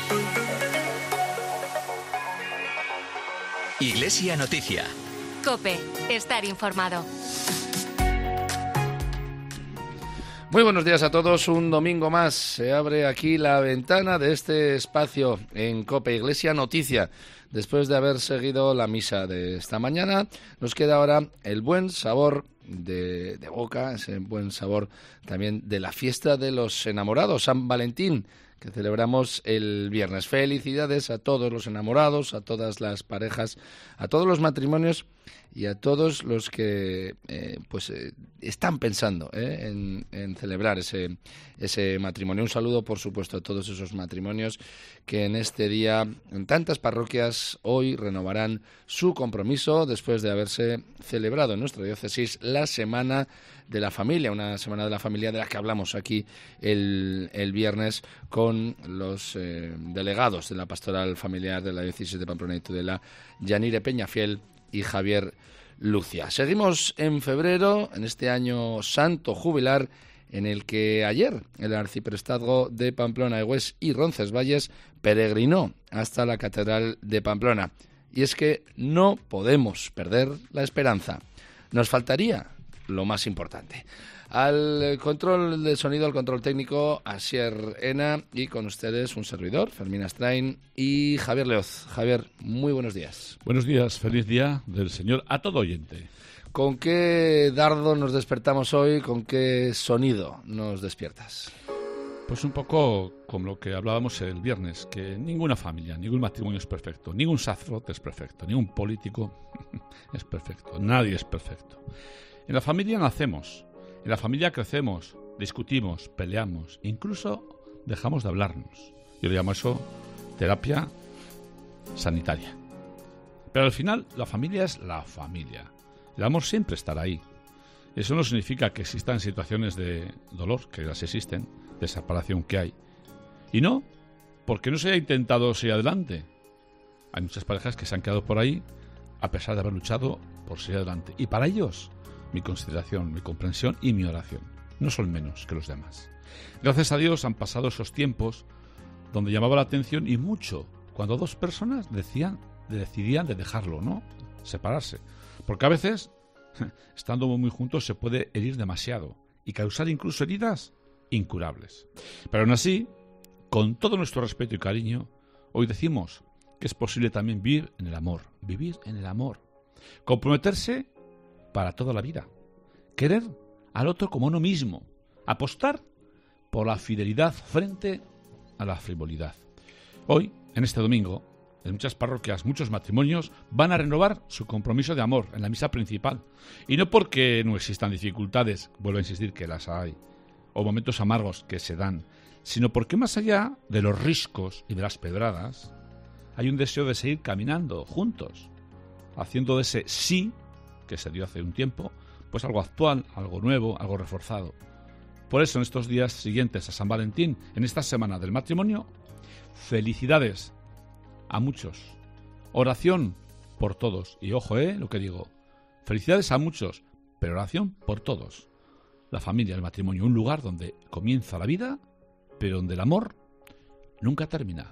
Iglesia Noticia. COPE. Estar informado. Muy buenos días a todos. Un domingo más se abre aquí la ventana de este espacio en COPE Iglesia Noticia. Después de haber seguido la misa de esta mañana, nos queda ahora el buen sabor de boca, ese buen sabor también de la fiesta de los enamorados, San Valentín, que celebramos el viernes. Felicidades a todos los enamorados, a todas las parejas, a todos los matrimonios y a todos los que están pensando en celebrar ese matrimonio. Un saludo, por supuesto, a todos esos matrimonios que en este día, en tantas parroquias, hoy renovarán su compromiso después de haberse celebrado en nuestra diócesis la Semana de la Familia, una Semana de la Familia de la que hablamos aquí el viernes con los delegados de la Pastoral Familiar de la Diócesis de Pamplona y Tudela, Yanire Peñafiel y Javier Lucia. Seguimos en febrero, en este año santo jubilar, en el que ayer el arciprestazgo de Pamplona, Egués y Roncesvalles peregrinó hasta la Catedral de Pamplona. Y es que no podemos perder la esperanza. Nos faltaría lo más importante. Al control de sonido, al control técnico, Asier Ena, y con ustedes un servidor, Fermín Astrain y Javier Leoz. Javier, muy buenos días. Buenos días, feliz día del Señor a todo oyente. ¿Con qué dardo nos despertamos hoy? ¿Con qué sonido nos despiertas? Pues un poco como lo que hablábamos el viernes, que ninguna familia, ningún matrimonio es perfecto, ningún sacerdote es perfecto, ningún político es perfecto, nadie es perfecto. En la familia nacemos, en la familia crecemos, discutimos, peleamos, incluso dejamos de hablarnos. Yo le llamo eso terapia sanitaria. Pero al final la familia es la familia. El amor siempre estará ahí. Eso no significa que existan situaciones de dolor, que las existen, de separación que hay. Y no, porque no se haya intentado seguir adelante. Hay muchas parejas que se han quedado por ahí a pesar de haber luchado por seguir adelante. Y para ellos, mi consideración, mi comprensión y mi oración. No son menos que los demás. Gracias a Dios han pasado esos tiempos donde llamaba la atención y mucho cuando dos personas decidían de dejarlo, ¿no? Separarse. Porque a veces, estando muy juntos, se puede herir demasiado y causar incluso heridas incurables. Pero aún así, con todo nuestro respeto y cariño, hoy decimos que es posible también vivir en el amor, comprometerse para toda la vida, querer al otro como uno mismo, apostar por la fidelidad frente a la frivolidad. Hoy, en este domingo, en muchas parroquias, muchos matrimonios van a renovar su compromiso de amor en la misa principal. Y no porque no existan dificultades, vuelvo a insistir que las hay, o momentos amargos que se dan, sino porque más allá de los riscos y de las pedradas, hay un deseo de seguir caminando juntos, haciendo de ese sí que se dio hace un tiempo, pues algo actual, algo nuevo, algo reforzado. Por eso en estos días siguientes a San Valentín, en esta semana del matrimonio, felicidades a muchos, oración por todos, y ojo, lo que digo, felicidades a muchos, pero oración por todos. La familia, el matrimonio, un lugar donde comienza la vida, pero donde el amor nunca termina.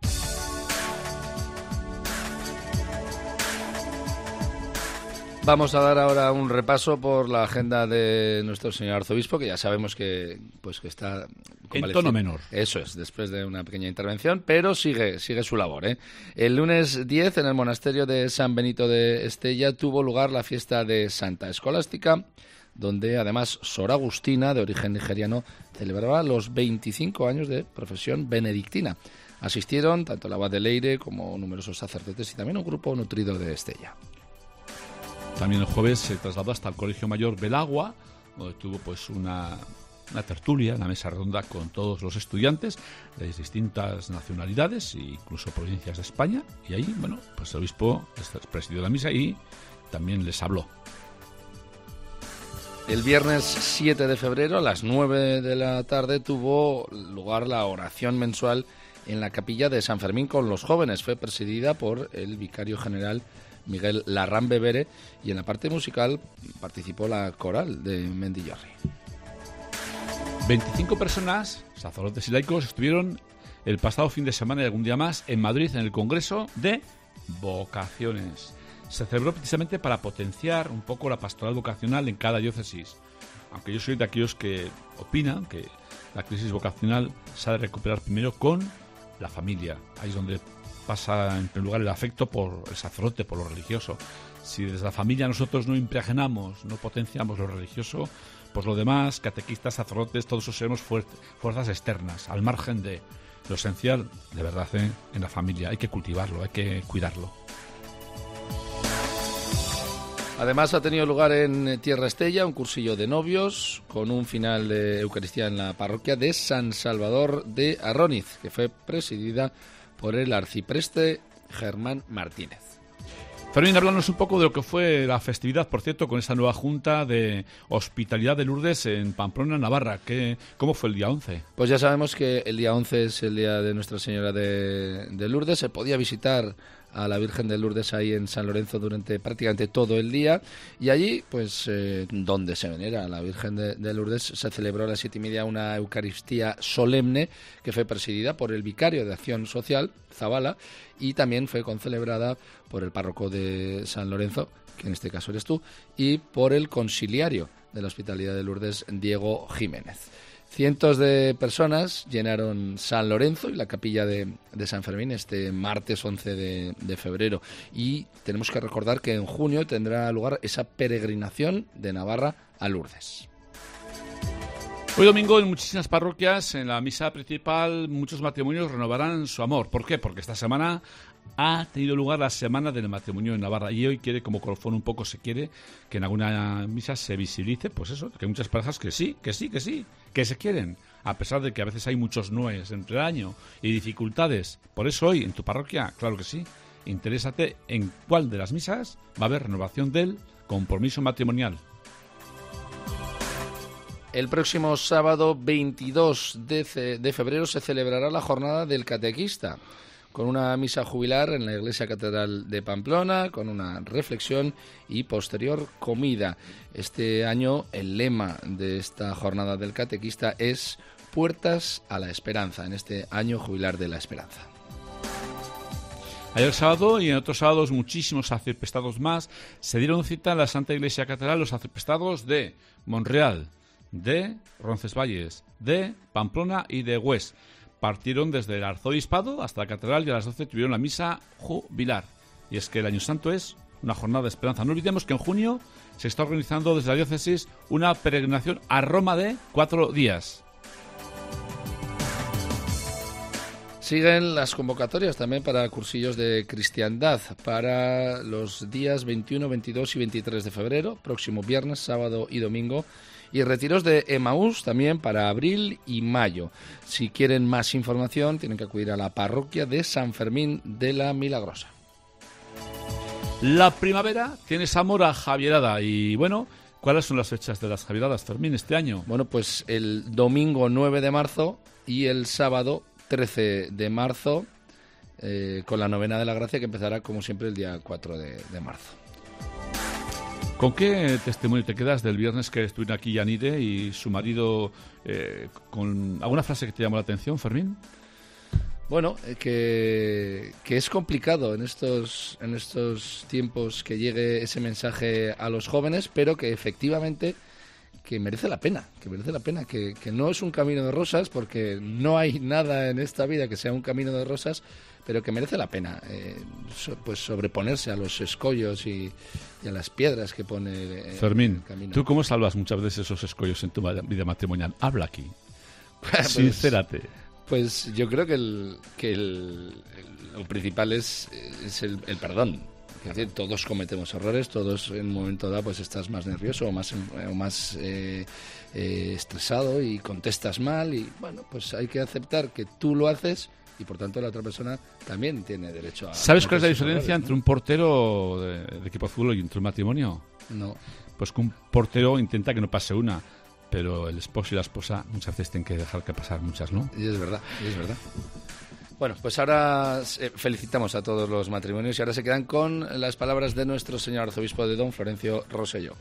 Vamos a dar ahora un repaso por la agenda de nuestro señor arzobispo, que ya sabemos que está en tono menor. Eso es, después de una pequeña intervención, pero sigue su labor. El lunes 10, en el monasterio de San Benito de Estella, tuvo lugar la fiesta de Santa Escolástica, donde además Sor Agustina, de origen nigeriano, celebraba los 25 años de profesión benedictina. Asistieron tanto el abad de Leire como numerosos sacerdotes y también un grupo nutrido de Estella. También el jueves se trasladó hasta el Colegio Mayor Belagua, donde tuvo pues una tertulia, una mesa redonda con todos los estudiantes de distintas nacionalidades e incluso provincias de España. Y ahí, pues el obispo presidió la misa y también les habló. El viernes 7 de febrero, a las 9 de la tarde, tuvo lugar la oración mensual en la capilla de San Fermín con los jóvenes. Fue presidida por el vicario general Miguel Larrán Bebere, y en la parte musical participó la coral de Mendillorri. 25 personas, sacerdotes y laicos, estuvieron el pasado fin de semana y algún día más en Madrid, en el Congreso de Vocaciones. Se celebró precisamente para potenciar un poco la pastoral vocacional en cada diócesis. Aunque yo soy de aquellos que opinan que la crisis vocacional se ha de recuperar primero con la familia. Ahí es donde pasa en primer lugar el afecto por el sacerdote, por lo religioso. Si desde la familia nosotros no impregnamos, no potenciamos lo religioso, pues lo demás, catequistas, sacerdotes, todos eso seremos fuerzas externas, al margen de lo esencial, de verdad, en la familia. Hay que cultivarlo, hay que cuidarlo. Además ha tenido lugar en Tierra Estella un cursillo de novios con un final de Eucaristía en la parroquia de San Salvador de Arróniz, que fue presidida por el arcipreste Germán Martínez. Fermín, háblanos un poco de lo que fue la festividad, por cierto, con esa nueva Junta de Hospitalidad de Lourdes en Pamplona, Navarra. ¿Cómo fue el día 11? Pues ya sabemos que el día 11 es el día de Nuestra Señora de Lourdes. Se podía visitar a la Virgen de Lourdes ahí en San Lorenzo durante prácticamente todo el día, y allí, pues donde se venera a la Virgen de Lourdes, se celebró a las 7:30 una Eucaristía solemne que fue presidida por el vicario de Acción Social, Zabala, y también fue concelebrada por el párroco de San Lorenzo, que en este caso eres tú, y por el conciliario de la Hospitalidad de Lourdes, Diego Jiménez. Cientos de personas llenaron San Lorenzo y la capilla de San Fermín este martes 11 de febrero. Y tenemos que recordar que en junio tendrá lugar esa peregrinación de Navarra a Lourdes. Hoy domingo en muchísimas parroquias, en la misa principal, muchos matrimonios renovarán su amor. ¿Por qué? Porque esta semana ha tenido lugar la Semana del Matrimonio en Navarra, y hoy quiere, como colofón un poco, se quiere que en alguna misa se visibilice, pues eso, que hay muchas parejas que se quieren, a pesar de que a veces hay muchos noes entre el año y dificultades. Por eso hoy en tu parroquia, claro que sí, interésate en cuál de las misas va a haber renovación del compromiso matrimonial. El próximo sábado 22 de febrero se celebrará la jornada del catequista, con una misa jubilar en la Iglesia Catedral de Pamplona, con una reflexión y posterior comida. Este año el lema de esta jornada del catequista es Puertas a la Esperanza, en este año jubilar de la esperanza. Ayer sábado y en otros sábados muchísimos arciprestados más se dieron cita en la Santa Iglesia Catedral, los arciprestados de Monreal, de Roncesvalles, de Pamplona y de Hues. Partieron desde el arzobispado hasta la catedral y a las 12 tuvieron la misa jubilar. Y es que el Año Santo es una jornada de esperanza. No olvidemos que en junio se está organizando desde la diócesis una peregrinación a Roma de 4 días. Siguen las convocatorias también para cursillos de cristiandad para los días 21, 22 y 23 de febrero, próximo viernes, sábado y domingo, y retiros de Emaús también para abril y mayo. Si quieren más información, tienen que acudir a la parroquia de San Fermín de la Milagrosa. La primavera tiene sabor a Javierada y, bueno, ¿cuáles son las fechas de las Javieradas, Fermín, este año? Bueno, pues el domingo 9 de marzo y el sábado 13 de marzo, con la novena de la Gracia, que empezará como siempre el día 4 de marzo. ¿Con qué testimonio te quedas del viernes que estuvieron aquí Yanire y su marido? ¿Con alguna frase que te llamó la atención, Fermín? Bueno, que es complicado en estos tiempos que llegue ese mensaje a los jóvenes, pero que efectivamente que merece la pena, que no es un camino de rosas, porque no hay nada en esta vida que sea un camino de rosas, pero que merece la pena pues sobreponerse a los escollos y a las piedras que pone Fermín, el camino. ¿Tú cómo salvas muchas veces esos escollos en tu vida matrimonial? Habla aquí, sincérate. Pues yo creo que lo principal es el perdón. Es decir, todos cometemos errores, todos en un momento dado pues estás más nervioso o más estresado y contestas mal, y bueno, pues hay que aceptar que tú lo haces y por tanto la otra persona también tiene derecho a... ¿Sabes cuál es la diferencia entre un portero de equipo de fútbol y entre un matrimonio? No. Pues que un portero intenta que no pase una, pero el esposo y la esposa muchas veces tienen que dejar que pasar muchas, ¿no? Y es verdad. Bueno, pues ahora felicitamos a todos los matrimonios y ahora se quedan con las palabras de nuestro señor arzobispo de Don Florencio Rosselló.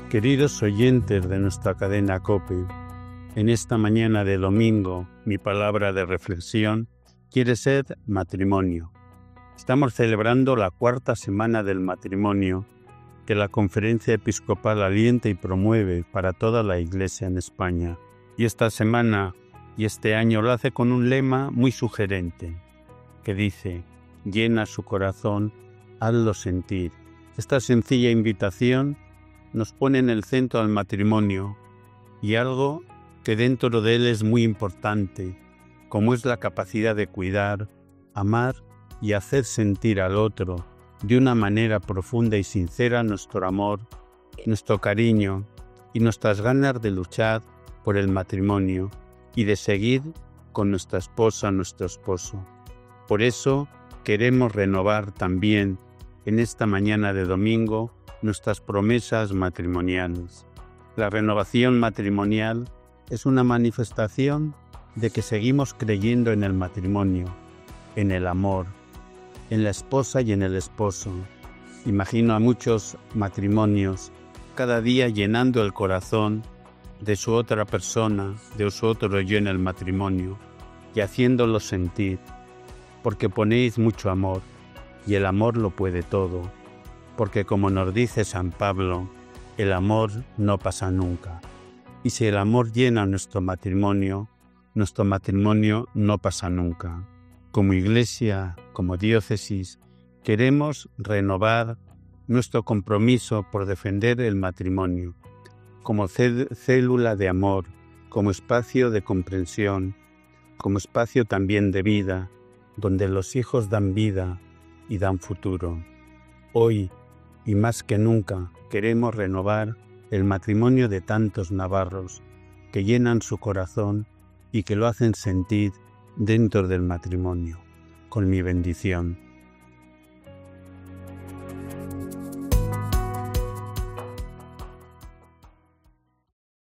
Queridos oyentes de nuestra cadena COPE, en esta mañana de domingo, mi palabra de reflexión quiere ser matrimonio. Estamos celebrando la 4ª semana del matrimonio que la Conferencia Episcopal alienta y promueve para toda la Iglesia en España. Y esta semana y este año lo hace con un lema muy sugerente, que dice: llena su corazón, hazlo sentir. Esta sencilla invitación nos pone en el centro al matrimonio y algo que dentro de él es muy importante, como es la capacidad de cuidar, amar y hacer sentir al otro de una manera profunda y sincera nuestro amor, nuestro cariño y nuestras ganas de luchar por el matrimonio y de seguir con nuestra esposa, nuestro esposo. Por eso queremos renovar también en esta mañana de domingo nuestras promesas matrimoniales. La renovación matrimonial es una manifestación de que seguimos creyendo en el matrimonio, en el amor, en la esposa y en el esposo. Imagino a muchos matrimonios cada día llenando el corazón de su otra persona, de su otro yo en el matrimonio y haciéndolo sentir, porque ponéis mucho amor y el amor lo puede todo, porque como nos dice San Pablo, el amor no pasa nunca. Y si el amor llena nuestro matrimonio no pasa nunca. Como Iglesia, como diócesis, queremos renovar nuestro compromiso por defender el matrimonio, como célula de amor, como espacio de comprensión, como espacio también de vida, donde los hijos dan vida y dan futuro. Hoy, y más que nunca, queremos renovar el matrimonio de tantos navarros que llenan su corazón y que lo hacen sentir dentro del matrimonio. Con mi bendición.